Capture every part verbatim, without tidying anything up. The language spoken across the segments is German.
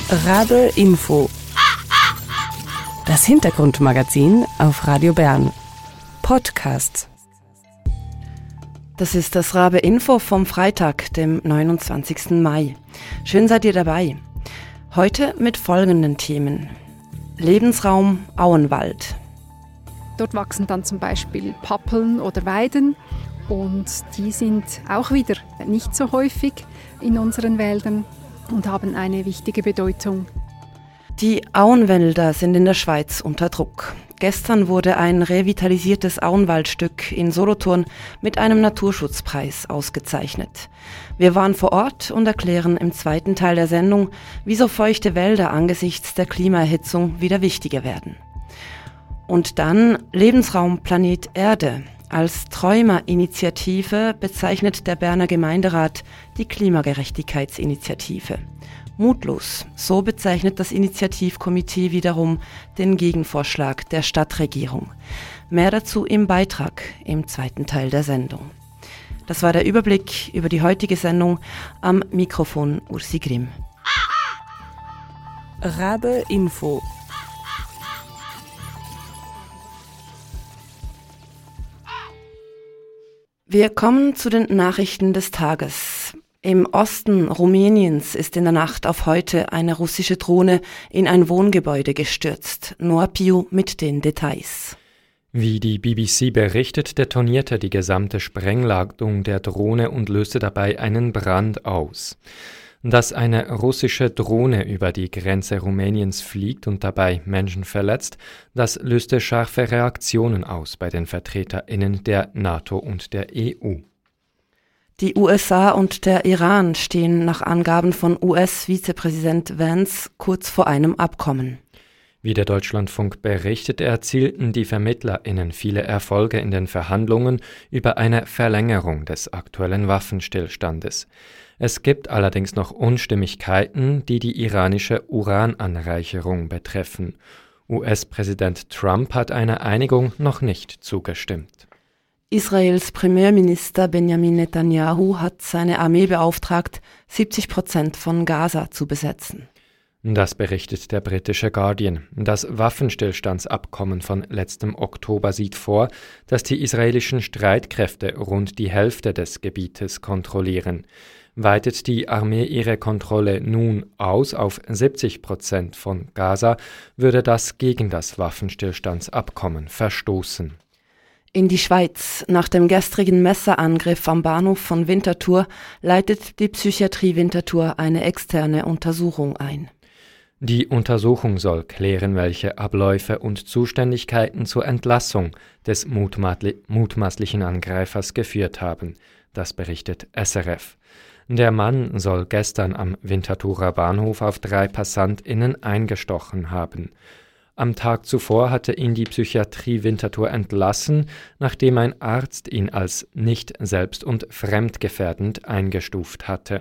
Rabe Info. Das Hintergrundmagazin auf Radio Bern. Podcast. Das ist das Rabe Info vom Freitag, dem neunundzwanzigsten Mai. Schön seid ihr dabei. Heute mit folgenden Themen. Lebensraum Auenwald. Dort wachsen dann zum Beispiel Pappeln oder Weiden und die sind auch wieder nicht so häufig in unseren Wäldern und haben eine wichtige Bedeutung. Die Auenwälder sind in der Schweiz unter Druck. Gestern wurde ein revitalisiertes Auenwaldstück in Solothurn mit einem Naturschutzpreis ausgezeichnet. Wir waren vor Ort und erklären im zweiten Teil der Sendung, wieso feuchte Wälder angesichts der Klimaerhitzung wieder wichtiger werden. Und dann Lebensraum Planet Erde. Als Träumerinitiative bezeichnet der Berner Gemeinderat die Klimagerechtigkeitsinitiative. Mutlos, so bezeichnet das Initiativkomitee wiederum den Gegenvorschlag der Stadtregierung. Mehr dazu im Beitrag im zweiten Teil der Sendung. Das war der Überblick über die heutige Sendung. Am Mikrofon Ursi Grimm. Rabe Info. Wir kommen zu den Nachrichten des Tages. Im Osten Rumäniens ist in der Nacht auf heute eine russische Drohne in ein Wohngebäude gestürzt. Noah Piu mit den Details. Wie die B B C berichtet, detonierte die gesamte Sprengladung der Drohne und löste dabei einen Brand aus. Dass eine russische Drohne über die Grenze Rumäniens fliegt und dabei Menschen verletzt, das löste scharfe Reaktionen aus bei den VertreterInnen der NATO und der E U. Die U S A und der Iran stehen nach Angaben von U S-Vizepräsident Vance kurz vor einem Abkommen. Wie der Deutschlandfunk berichtet, erzielten die VermittlerInnen viele Erfolge in den Verhandlungen über eine Verlängerung des aktuellen Waffenstillstandes. Es gibt allerdings noch Unstimmigkeiten, die die iranische Urananreicherung betreffen. U S-Präsident Trump hat einer Einigung noch nicht zugestimmt. Israels Premierminister Benjamin Netanyahu hat seine Armee beauftragt, siebzig Prozent von Gaza zu besetzen. Das berichtet der britische Guardian. Das Waffenstillstandsabkommen von letztem Oktober sieht vor, dass die israelischen Streitkräfte rund die Hälfte des Gebietes kontrollieren. Weitet die Armee ihre Kontrolle nun aus auf siebzig Prozent von Gaza, würde das gegen das Waffenstillstandsabkommen verstoßen. In die Schweiz. Nach dem gestrigen Messerangriff am Bahnhof von Winterthur leitet die Psychiatrie Winterthur eine externe Untersuchung ein. Die Untersuchung soll klären, welche Abläufe und Zuständigkeiten zur Entlassung des mutmaßli- mutmaßlichen Angreifers geführt haben. Das berichtet S R F. Der Mann soll gestern am Winterthurer Bahnhof auf drei PassantInnen eingestochen haben. Am Tag zuvor hatte ihn die Psychiatrie Winterthur entlassen, nachdem ein Arzt ihn als nicht selbst- und fremdgefährdend eingestuft hatte.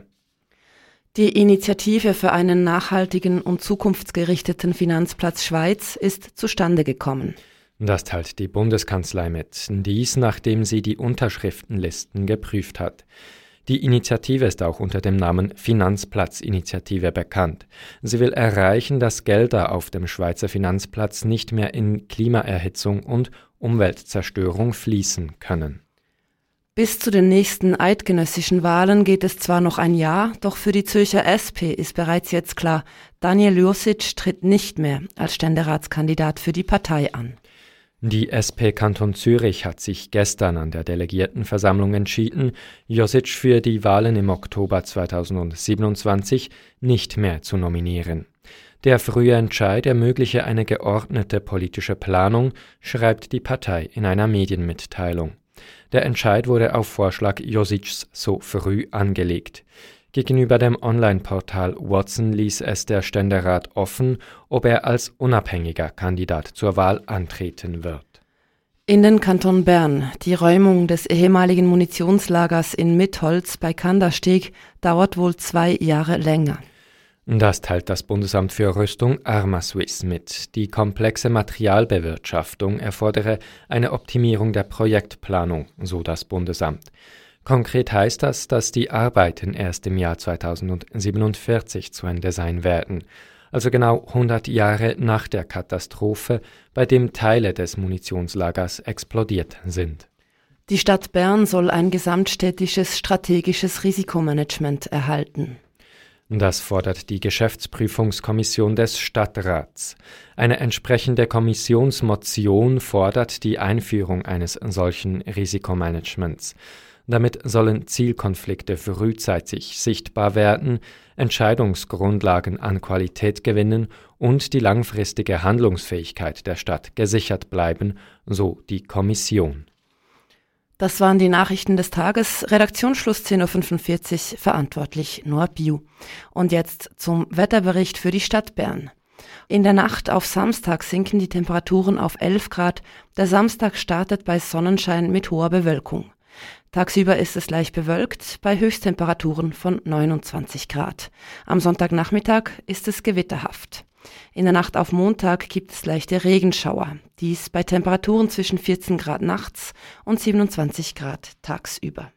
Die Initiative für einen nachhaltigen und zukunftsgerichteten Finanzplatz Schweiz ist zustande gekommen. Das teilt die Bundeskanzlei mit, dies nachdem sie die Unterschriftenlisten geprüft hat. Die Initiative ist auch unter dem Namen Finanzplatz-Initiative bekannt. Sie will erreichen, dass Gelder auf dem Schweizer Finanzplatz nicht mehr in Klimaerhitzung und Umweltzerstörung fließen können. Bis zu den nächsten eidgenössischen Wahlen geht es zwar noch ein Jahr, doch für die Zürcher S P ist bereits jetzt klar, Daniel Josic tritt nicht mehr als Ständeratskandidat für die Partei an. Die S P Kanton Zürich hat sich gestern an der Delegiertenversammlung entschieden, Josic für die Wahlen im Oktober zweitausendsiebenundzwanzig nicht mehr zu nominieren. Der frühe Entscheid ermögliche eine geordnete politische Planung, schreibt die Partei in einer Medienmitteilung. Der Entscheid wurde auf Vorschlag Josics so früh angelegt. Gegenüber dem Online-Portal Watson ließ es der Ständerat offen, ob er als unabhängiger Kandidat zur Wahl antreten wird. In den Kanton Bern. Die Räumung des ehemaligen Munitionslagers in Mitholz bei Kandersteg dauert wohl zwei Jahre länger. Das teilt das Bundesamt für Rüstung Armaswiss mit. Die komplexe Materialbewirtschaftung erfordere eine Optimierung der Projektplanung, so das Bundesamt. Konkret heißt das, dass die Arbeiten erst im Jahr zweitausendsiebenundvierzig zu Ende sein werden, also genau hundert Jahre nach der Katastrophe, bei dem Teile des Munitionslagers explodiert sind. Die Stadt Bern soll ein gesamtstädtisches strategisches Risikomanagement erhalten. Das fordert die Geschäftsprüfungskommission des Stadtrats. Eine entsprechende Kommissionsmotion fordert die Einführung eines solchen Risikomanagements. Damit sollen Zielkonflikte frühzeitig sichtbar werden, Entscheidungsgrundlagen an Qualität gewinnen und die langfristige Handlungsfähigkeit der Stadt gesichert bleiben, so die Kommission. Das waren die Nachrichten des Tages. Redaktionsschluss zehn Uhr fünfundvierzig, verantwortlich Noah Biu. Und jetzt zum Wetterbericht für die Stadt Bern. In der Nacht auf Samstag sinken die Temperaturen auf elf Grad. Der Samstag startet bei Sonnenschein mit hoher Bewölkung. Tagsüber ist es leicht bewölkt, bei Höchsttemperaturen von neunundzwanzig Grad. Am Sonntagnachmittag ist es gewitterhaft. In der Nacht auf Montag gibt es leichte Regenschauer. Dies bei Temperaturen zwischen vierzehn Grad nachts und siebenundzwanzig Grad tagsüber.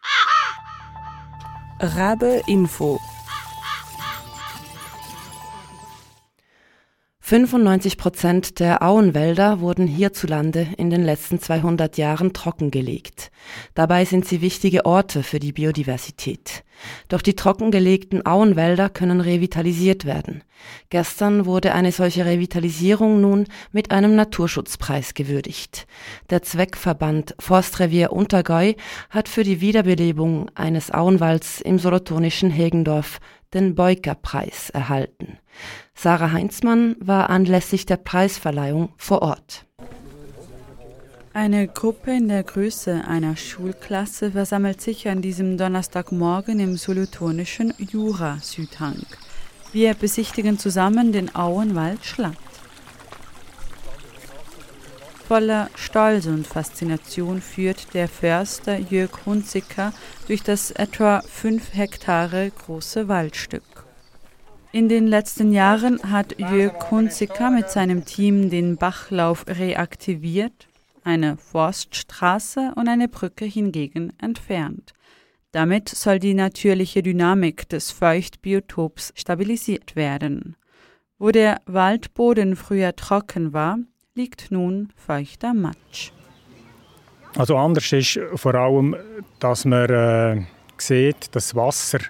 Rabe Info. fünfundneunzig Prozent der Auenwälder wurden hierzulande in den letzten zweihundert Jahren trockengelegt. Dabei sind sie wichtige Orte für die Biodiversität. Doch die trockengelegten Auenwälder können revitalisiert werden. Gestern wurde eine solche Revitalisierung nun mit einem Naturschutzpreis gewürdigt. Der Zweckverband Forstrevier Untergäu hat für die Wiederbelebung eines Auenwalds im solothurnischen Hegendorf den Beuker-Preis erhalten. Sarah Heinzmann war anlässlich der Preisverleihung vor Ort. Eine Gruppe in der Größe einer Schulklasse versammelt sich an diesem Donnerstagmorgen im solothurnischen Jura-Südhang. Wir besichtigen zusammen den Auenwald Schlatt. Voller Stolz und Faszination führt der Förster Jörg Hunziker durch das etwa fünf Hektare große Waldstück. In den letzten Jahren hat Jörg Hunziker mit seinem Team den Bachlauf reaktiviert, eine Forststraße und eine Brücke hingegen entfernt. Damit soll die natürliche Dynamik des Feuchtbiotops stabilisiert werden. Wo der Waldboden früher trocken war, liegt nun feuchter Matsch. Also anders ist vor allem, dass man äh, sieht, dass das Wasser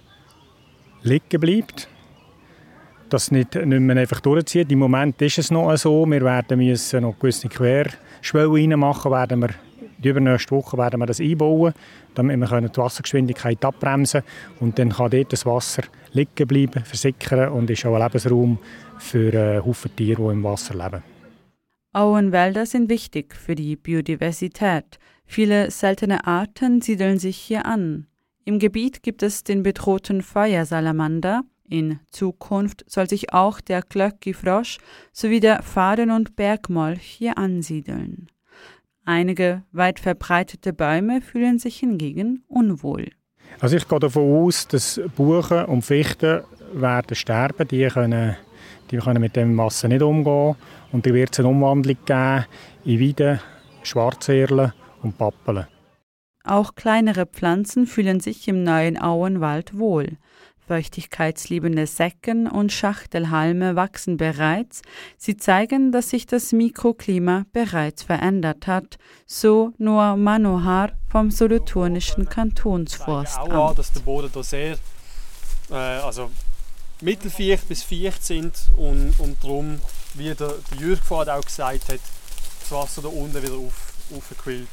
liegen bleibt, dass es nicht, nicht mehr einfach durchzieht. Im Moment ist es noch so, wir werden müssen noch gewisse Querschwellen reinmachen, werden wir die übernächste Woche werden wir das einbauen, damit wir die Wassergeschwindigkeit abbremsen können. Und dann kann dort das Wasser liegen bleiben, versickern und ist auch ein Lebensraum für äh, Haufen Tiere, die im Wasser leben. Auenwälder sind wichtig für die Biodiversität. Viele seltene Arten siedeln sich hier an. Im Gebiet gibt es den bedrohten Feuersalamander. In Zukunft soll sich auch der Glöckifrosch sowie der Faden- und Bergmolch hier ansiedeln. Einige weit verbreitete Bäume fühlen sich hingegen unwohl. Also ich gehe davon aus, dass Buchen und Fichten werden sterben. Die können, die können mit dem Wasser nicht umgehen. Und dann wird es eine Umwandlung geben in Weiden, Schwarzerlen und Pappeln. Auch kleinere Pflanzen fühlen sich im neuen Auenwald wohl. Feuchtigkeitsliebende Secken und Schachtelhalme wachsen bereits. Sie zeigen, dass sich das Mikroklima bereits verändert hat, so Noah Manohar vom solothurnischen Kantonsforstamt. Auch an, dass der Boden da sehr äh, also mittelfeucht bis feucht sind und, und darum, wie der, der Jürg vorhin auch gesagt hat, das Wasser da unten wieder auf, aufgequillt.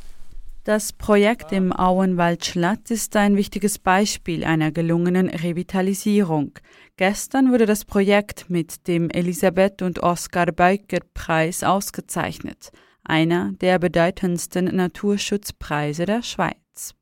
Das Projekt im Auenwald Schlatt ist ein wichtiges Beispiel einer gelungenen Revitalisierung. Gestern wurde das Projekt mit dem Elisabeth und Oskar Beuker Preis ausgezeichnet, einer der bedeutendsten Naturschutzpreise der Schweiz.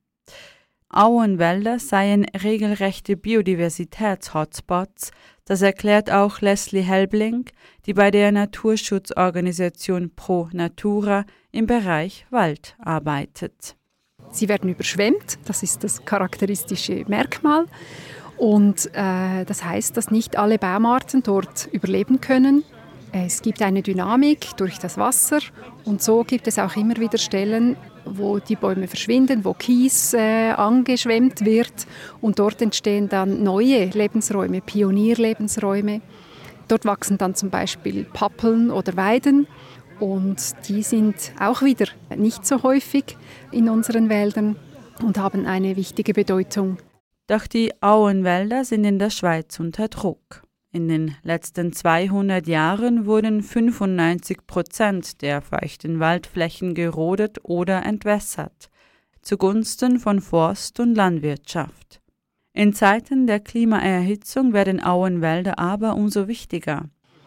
Auenwälder seien regelrechte Biodiversitäts-Hotspots, das erklärt auch Leslie Helbling, die bei der Naturschutzorganisation Pro Natura im Bereich Wald arbeitet. Sie werden überschwemmt, das ist das charakteristische Merkmal. Und äh, das heißt, dass nicht alle Baumarten dort überleben können. Es gibt eine Dynamik durch das Wasser und so gibt es auch immer wieder Stellen, wo die Bäume verschwinden, wo Kies äh, angeschwemmt wird und dort entstehen dann neue Lebensräume, Pionierlebensräume. Dort wachsen dann zum Beispiel Pappeln oder Weiden und die sind auch wieder nicht so häufig in unseren Wäldern und haben eine wichtige Bedeutung. Doch die Auenwälder sind in der Schweiz unter Druck. In den letzten zweihundert Jahren wurden fünfundneunzig Prozent der feuchten Waldflächen gerodet oder entwässert, zugunsten von Forst- und Landwirtschaft. In Zeiten der Klimaerhitzung werden Auenwälder aber umso wichtiger.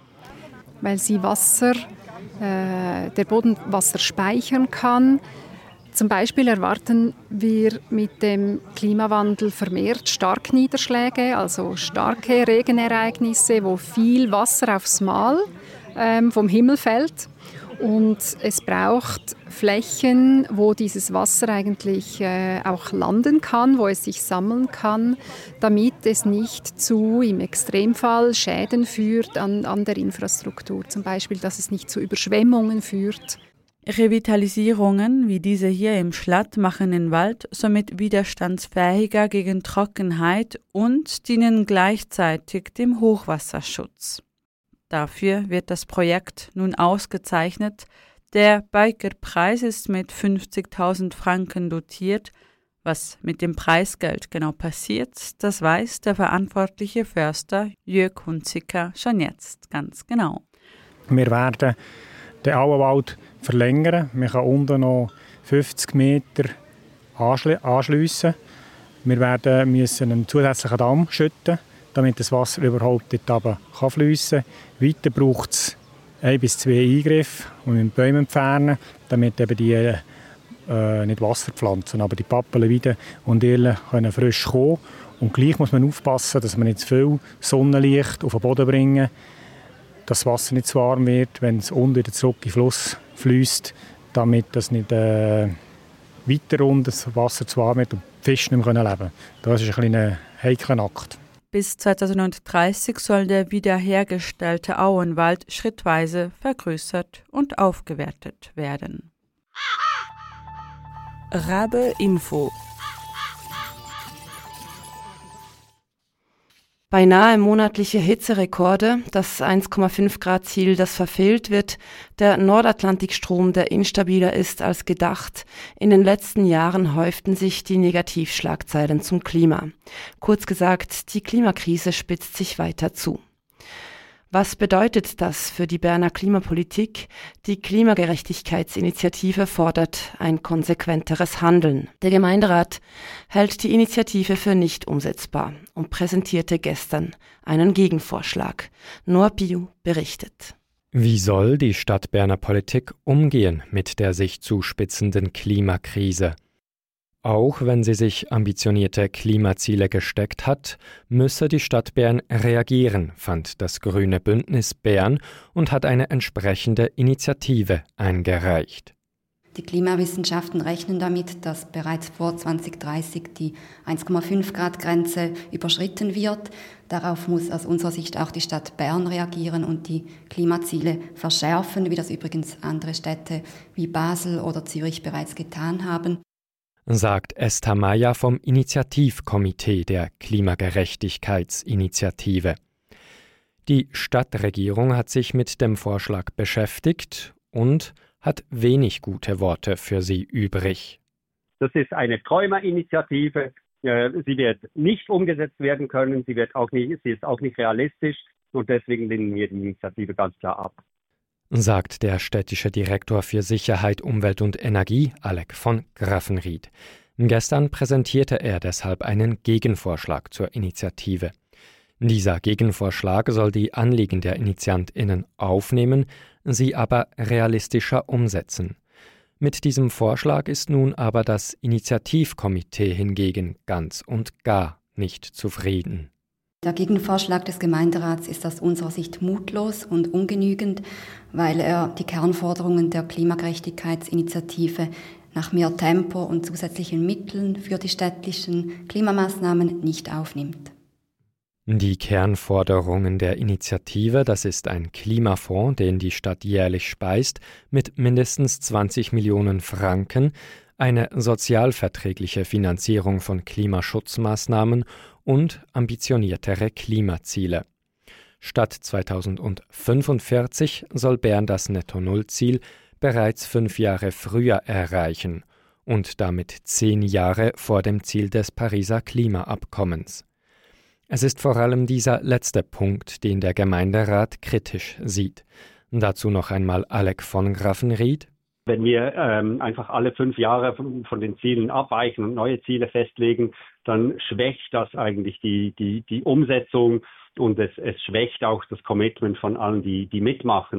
Weil sie Wasser, äh, der Boden Wasser speichern kann. Zum Beispiel erwarten wir mit dem Klimawandel vermehrt Starkniederschläge, also starke Regenereignisse, wo viel Wasser aufs Mal ähm, vom Himmel fällt. Und es braucht Flächen, wo dieses Wasser eigentlich äh, auch landen kann, wo es sich sammeln kann, damit es nicht zu, im Extremfall, Schäden führt an, an der Infrastruktur. Zum Beispiel, dass es nicht zu Überschwemmungen führt. Revitalisierungen wie diese hier im Schlatt machen den Wald somit widerstandsfähiger gegen Trockenheit und dienen gleichzeitig dem Hochwasserschutz. Dafür wird das Projekt nun ausgezeichnet. Der Biker-Preis ist mit fünfzigtausend Franken dotiert. Was mit dem Preisgeld genau passiert, das weiß der verantwortliche Förster Jörg Hunziker schon jetzt ganz genau. Wir werden den Auenwald verlängern. Man kann unten noch fünfzig Meter anschliessen. Wir werden müssen einen zusätzlichen Damm schütten, damit das Wasser überhaupt dort fließen kann. Weiter braucht es ein bis zwei Eingriffe und mit Bäume entfernen, damit eben die äh, nicht Wasser pflanzen, aber die Pappeln wieder und Irlen können frisch kommen. Und gleich muss man aufpassen, dass man nicht zu viel Sonnenlicht auf den Boden bringen, dass das Wasser nicht zu warm wird, wenn es unten wieder zurück in den Fluss fließt, damit das nicht äh, weiter unten das Wasser zu warm wird und die Fische nicht mehr leben können. Das ist ein kleiner heikler Akt. Bis zweitausenddreißig soll der wiederhergestellte Auenwald schrittweise vergrößert und aufgewertet werden. Rabe Info. Beinahe monatliche Hitzerekorde, das eins Komma fünf Grad Ziel, das verfehlt wird, der Nordatlantikstrom, der instabiler ist als gedacht. In den letzten Jahren häuften sich die Negativschlagzeilen zum Klima. Kurz gesagt, die Klimakrise spitzt sich weiter zu. Was bedeutet das für die Berner Klimapolitik? Die Klimagerechtigkeitsinitiative fordert ein konsequenteres Handeln. Der Gemeinderat hält die Initiative für nicht umsetzbar und präsentierte gestern einen Gegenvorschlag. Noah Biu berichtet. Wie soll die Stadt Berner Politik umgehen mit der sich zuspitzenden Klimakrise? Auch wenn sie sich ambitionierte Klimaziele gesteckt hat, müsse die Stadt Bern reagieren, fand das Grüne Bündnis Bern und hat eine entsprechende Initiative eingereicht. Die Klimawissenschaften rechnen damit, dass bereits vor zwanzig dreißig die eins Komma fünf Grad Grenze überschritten wird. Darauf muss aus unserer Sicht auch die Stadt Bern reagieren und die Klimaziele verschärfen, wie das übrigens andere Städte wie Basel oder Zürich bereits getan haben, sagt Esther Meyer vom Initiativkomitee der Klimagerechtigkeitsinitiative. Die Stadtregierung hat sich mit dem Vorschlag beschäftigt und hat wenig gute Worte für sie übrig. Das ist eine Träumerinitiative. Sie wird nicht umgesetzt werden können. Sie wird auch nicht, sie ist auch nicht realistisch. Und deswegen lehnen wir die Initiative ganz klar ab. Sagt der städtische Direktor für Sicherheit, Umwelt und Energie, Alec von Graffenried. Gestern präsentierte er deshalb einen Gegenvorschlag zur Initiative. Dieser Gegenvorschlag soll die Anliegen der InitiantInnen aufnehmen, sie aber realistischer umsetzen. Mit diesem Vorschlag ist nun aber das Initiativkomitee hingegen ganz und gar nicht zufrieden. Der Gegenvorschlag des Gemeinderats ist aus unserer Sicht mutlos und ungenügend, weil er die Kernforderungen der Klimagerechtigkeitsinitiative nach mehr Tempo und zusätzlichen Mitteln für die städtischen Klimamaßnahmen nicht aufnimmt. Die Kernforderungen der Initiative, das ist ein Klimafonds, den die Stadt jährlich speist, mit mindestens zwanzig Millionen Franken, eine sozialverträgliche Finanzierung von Klimaschutzmaßnahmen und ambitioniertere Klimaziele. Statt zweitausendfünfundvierzig soll Bern das Netto-Null-Ziel bereits fünf Jahre früher erreichen und damit zehn Jahre vor dem Ziel des Pariser Klimaabkommens. Es ist vor allem dieser letzte Punkt, den der Gemeinderat kritisch sieht. Dazu noch einmal Alec von Graffenried. Wenn wir ähm, einfach alle fünf Jahre von, von den Zielen abweichen und neue Ziele festlegen, dann schwächt das eigentlich die, die, die Umsetzung und es, es schwächt auch das Commitment von allen, die, die mitmachen.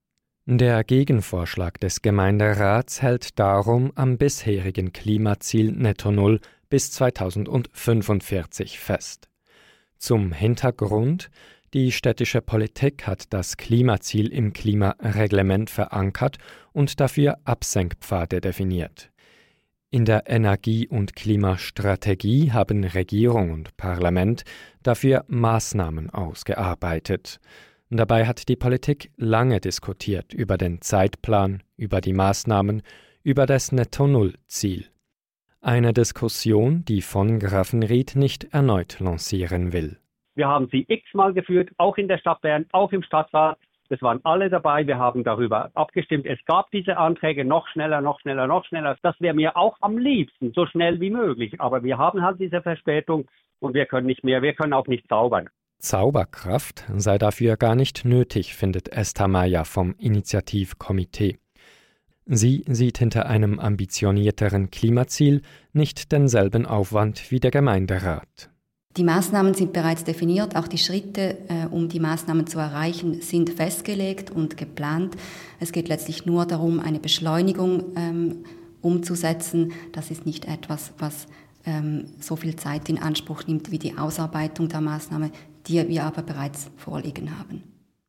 Der Gegenvorschlag des Gemeinderats hält darum am bisherigen Klimaziel Netto Null bis zweitausendfünfundvierzig fest. Zum Hintergrund: Die städtische Politik hat das Klimaziel im Klimareglement verankert und dafür Absenkpfade definiert. In der Energie- und Klimastrategie haben Regierung und Parlament dafür Maßnahmen ausgearbeitet. Dabei hat die Politik lange diskutiert über den Zeitplan, über die Maßnahmen, über das Netto-Null-Ziel. Eine Diskussion, die von Graffenried nicht erneut lancieren will. Wir haben sie x-mal geführt, auch in der Stadt Bern, auch im Stadtrat. Es waren alle dabei, wir haben darüber abgestimmt. Es gab diese Anträge noch schneller, noch schneller, noch schneller. Das wäre mir auch am liebsten, so schnell wie möglich. Aber wir haben halt diese Verspätung und wir können nicht mehr, wir können auch nicht zaubern. Zauberkraft sei dafür gar nicht nötig, findet Esther Meyer vom Initiativkomitee. Sie sieht hinter einem ambitionierteren Klimaziel nicht denselben Aufwand wie der Gemeinderat. Die Maßnahmen sind bereits definiert, auch die Schritte, äh, um die Maßnahmen zu erreichen, sind festgelegt und geplant. Es geht letztlich nur darum, eine Beschleunigung ähm, umzusetzen. Das ist nicht etwas, was ähm, so viel Zeit in Anspruch nimmt wie die Ausarbeitung der Maßnahme, die wir aber bereits vorliegen haben.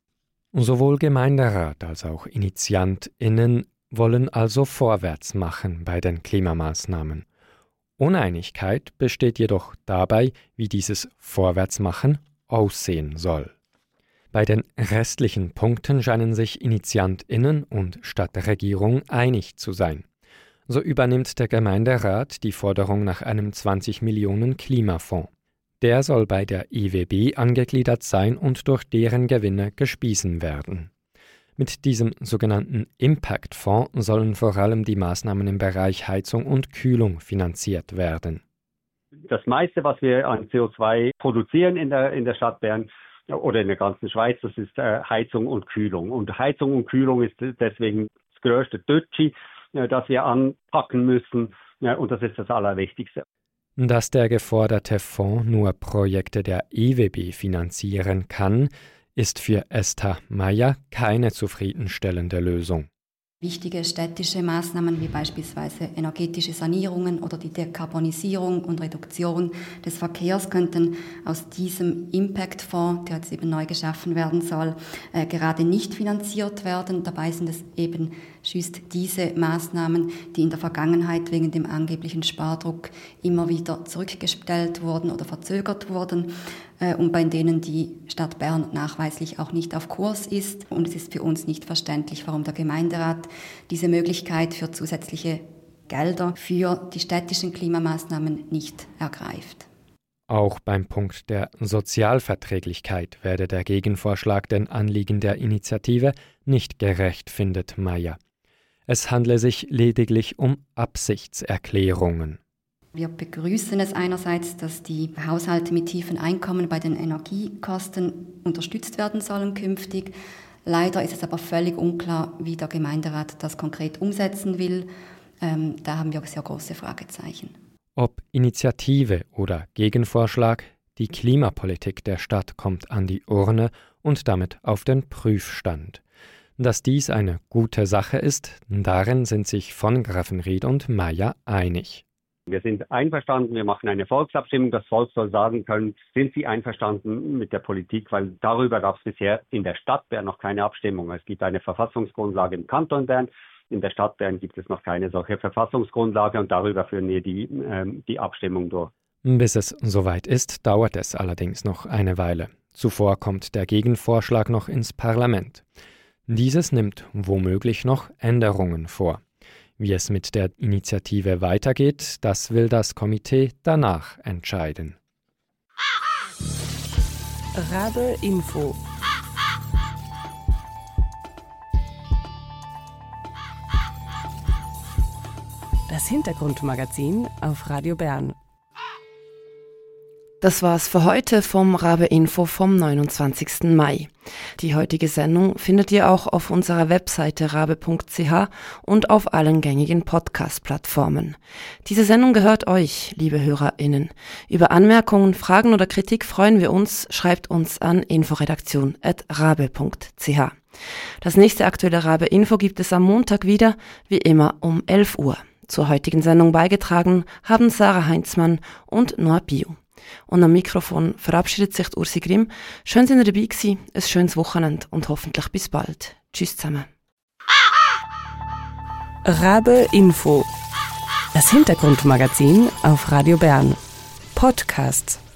Sowohl Gemeinderat als auch InitiantInnen wollen also vorwärts machen bei den Klimamaßnahmen. Uneinigkeit besteht jedoch dabei, wie dieses Vorwärtsmachen aussehen soll. Bei den restlichen Punkten scheinen sich InitiantInnen und Stadtregierung einig zu sein. So übernimmt der Gemeinderat die Forderung nach einem zwanzig Millionen Klimafonds. Der soll bei der I W B angegliedert sein und durch deren Gewinne gespiesen werden. Mit diesem sogenannten Impact-Fonds sollen vor allem die Maßnahmen im Bereich Heizung und Kühlung finanziert werden. Das meiste, was wir an C O zwei produzieren in der, in der Stadt Bern oder in der ganzen Schweiz, das ist äh, Heizung und Kühlung. Und Heizung und Kühlung ist deswegen das größte Dötschi, äh, das wir anpacken müssen. Ja, und das ist das Allerwichtigste. Dass der geforderte Fonds nur Projekte der I W B finanzieren kann, ist für Esther Meyer keine zufriedenstellende Lösung. Wichtige städtische Maßnahmen wie beispielsweise energetische Sanierungen oder die Dekarbonisierung und Reduktion des Verkehrs könnten aus diesem Impact-Fonds, der jetzt eben neu geschaffen werden soll, äh, gerade nicht finanziert werden. Dabei sind es eben just diese Maßnahmen, die in der Vergangenheit wegen dem angeblichen Spardruck immer wieder zurückgestellt wurden oder verzögert wurden äh, und bei denen die Stadt Bern nachweislich auch nicht auf Kurs ist. Und es ist für uns nicht verständlich, warum der Gemeinderat diese Möglichkeit für zusätzliche Gelder für die städtischen Klimamaßnahmen nicht ergreift. Auch beim Punkt der Sozialverträglichkeit werde der Gegenvorschlag den Anliegen der Initiative nicht gerecht, findet Meyer. Es handle sich lediglich um Absichtserklärungen. Wir begrüßen es einerseits, dass die Haushalte mit tiefen Einkommen bei den Energiekosten unterstützt werden sollen künftig. Leider ist es aber völlig unklar, wie der Gemeinderat das konkret umsetzen will. Ähm, da haben wir sehr große Fragezeichen. Ob Initiative oder Gegenvorschlag, die Klimapolitik der Stadt kommt an die Urne und damit auf den Prüfstand. Dass dies eine gute Sache ist, darin sind sich von Graffenried und Meyer einig. Wir sind einverstanden, wir machen eine Volksabstimmung. Das Volk soll sagen können, sind sie einverstanden mit der Politik, weil darüber gab es bisher in der Stadt Bern noch keine Abstimmung. Es gibt eine Verfassungsgrundlage im Kanton Bern. In der Stadt Bern gibt es noch keine solche Verfassungsgrundlage und darüber führen wir die, ähm, die Abstimmung durch. Bis es soweit ist, dauert es allerdings noch eine Weile. Zuvor kommt der Gegenvorschlag noch ins Parlament. Dieses nimmt womöglich noch Änderungen vor. Wie es mit der Initiative weitergeht, das will das Komitee danach entscheiden. Rabe Info. Das Hintergrundmagazin auf Radio Bern. Das war's für heute vom Rabe Info vom neunundzwanzigsten Mai. Die heutige Sendung findet ihr auch auf unserer Webseite rabe punkt c h und auf allen gängigen Podcast-Plattformen. Diese Sendung gehört euch, liebe HörerInnen. Über Anmerkungen, Fragen oder Kritik freuen wir uns. Schreibt uns an inforedaktion at rabe punkt c h. Das nächste aktuelle Rabe Info gibt es am Montag wieder, wie immer um elf Uhr. Zur heutigen Sendung beigetragen haben Sarah Heinzmann und Noah Bio. Und am Mikrofon verabschiedet sich Ursi Grimm. Schön, dass ihr dabei gewesen, ein schönes Wochenende und hoffentlich bis bald. Tschüss zusammen. Rabe Info. Das Hintergrundmagazin auf Radio Bern. Podcast.